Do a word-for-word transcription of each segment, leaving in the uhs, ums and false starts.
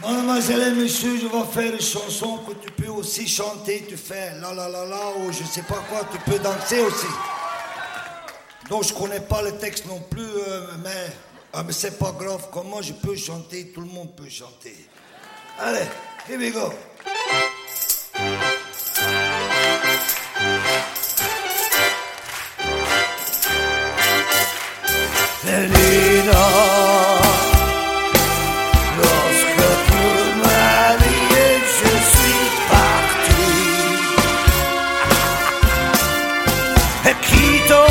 Mademoiselle et messieurs, je vais faire une chanson que tu peux aussi chanter. Tu fais la la la la ou je sais pas quoi, tu peux danser aussi. Donc je connais pas le texte non plus, euh, mais, ah, mais c'est pas grave. Comment je peux chanter, tout le monde peut chanter. Allez, here we go. Elina, lorsque pour ma vie je suis parti, et quitte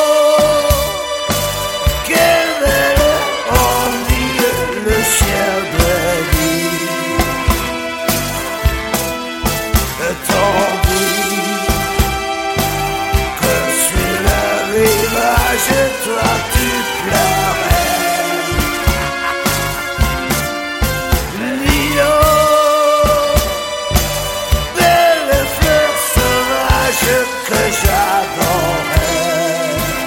quel bel envie le ciel de vie, tandis que sur le rivage toi tu pleurais. Lino, belle fleur sauvage que j'adorais.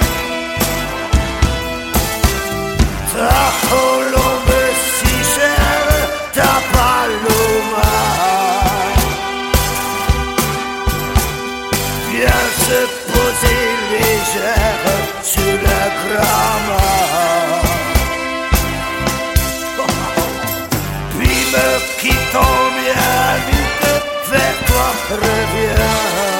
Ta colombe si chère, ta paloma vient se poser légère sur le gramat, puis me quittant bien vite, vers toi reviens.